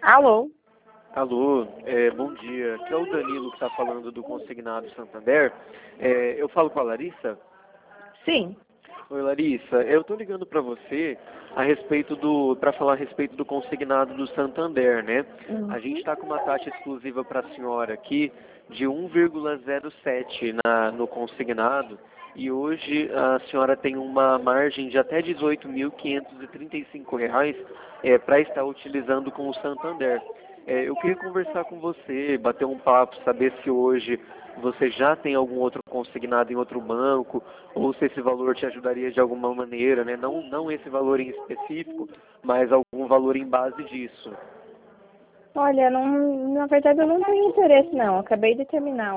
Alô? Alô, bom dia. Aqui é o Danilo que está falando do Consignado Santander. Eu falo com a Larissa? Sim. Oi, Larissa. Eu estou ligando para você para falar a respeito do Consignado do Santander, né? A gente está com uma taxa exclusiva para a senhora aqui de 1,07 no Consignado e hoje a senhora tem uma margem de até R$ 18.535 para estar utilizando com o Santander. Eu queria conversar com você, bater um papo, saber se hoje você já tem algum outro consignado em outro banco, ou se esse valor te ajudaria de alguma maneira, né? Não esse valor em específico, mas algum valor em base disso. Olha, não, na verdade eu não tenho interesse não. Acabei de terminar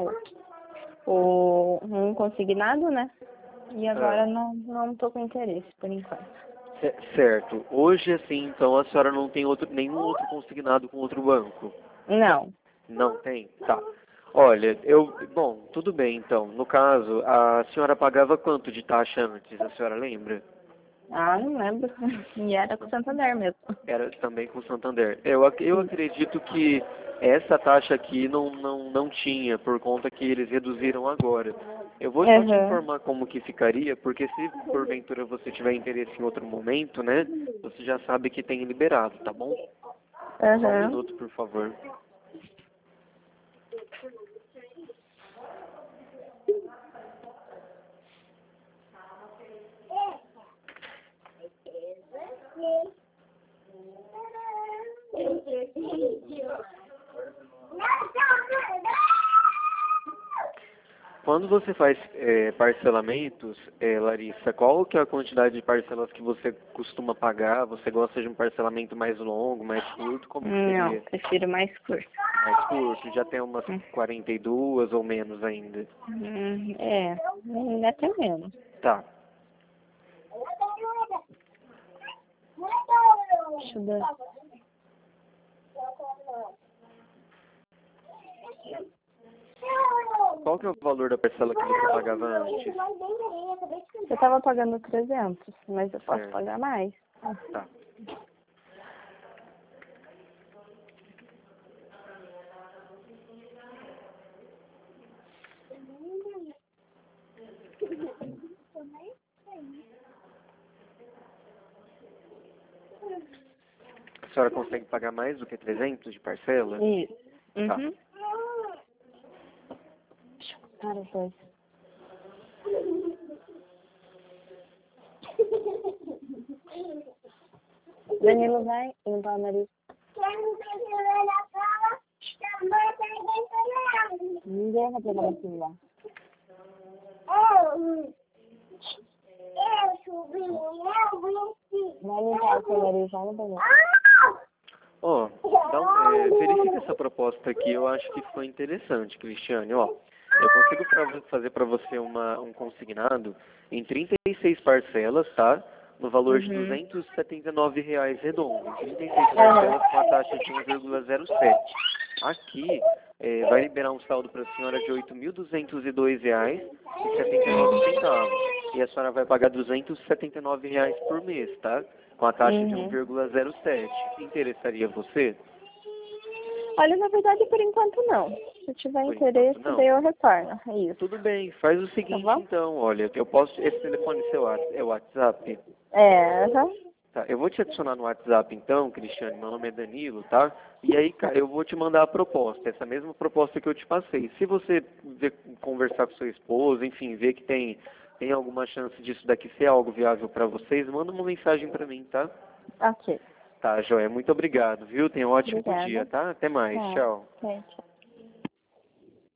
um consignado, né? E agora não estou com interesse por enquanto. Certo. Hoje, assim, então, a senhora não tem nenhum outro consignado com outro banco? Não. Não tem? Tá. Olha, bom, tudo bem, então. No caso, a senhora pagava quanto de taxa antes? A senhora lembra? Ah, não lembro. E era com o Santander mesmo. Era também com o Santander. Eu acredito que essa taxa aqui não tinha, por conta que eles reduziram agora. Eu vou só te informar como que ficaria, porque se porventura você tiver interesse em outro momento, né, você já sabe que tem liberado, tá bom? Só um minuto, por favor. Quando você faz parcelamentos, Larissa, qual que é a quantidade de parcelas que você costuma pagar? Você gosta de um parcelamento mais longo, mais curto? Como que seria? Não, prefiro mais curto. Mais curto? Já tem umas 42 ou menos ainda? Até menos. Tá. Deixa eu dar. Qual que é o valor da parcela que você pagava antes? Eu estava pagando 300, mas eu posso Certo. pagar mais. Tá. A senhora consegue pagar mais do que 300 de parcela? Isso. Tá. Deixa eu parar depois. Danilo vai limpar o nariz. Ninguém vai pegar o celular. Vai limpar o seu nariz já no banheiro. Verifica essa proposta aqui, eu acho que foi interessante, Cristiane. Eu consigo fazer para você um consignado em 36 parcelas, tá? No valor de R$ 279 redondo. 36 parcelas com a taxa de 1,07. Aqui vai liberar um saldo para a senhora de R$ 8.202,79. E a senhora vai pagar R$ 279 por mês, tá? Com a taxa de 1,07. Interessaria você? Olha, na verdade, por enquanto não. Se tiver interesse, daí eu retorno. É isso. Tudo bem, faz o seguinte então, olha, esse telefone seu é o WhatsApp? Tá, eu vou te adicionar no WhatsApp então, Cristiane, meu nome é Danilo, tá? E aí, eu vou te mandar a proposta, essa mesma proposta que eu te passei. Se você conversar com sua esposa, enfim, ver que tem alguma chance disso daqui ser algo viável para vocês, manda uma mensagem para mim, tá? Ok. Tá, joia. Muito obrigado, viu? Tenha um ótimo dia, tá? Até mais. Tchau. Tchau.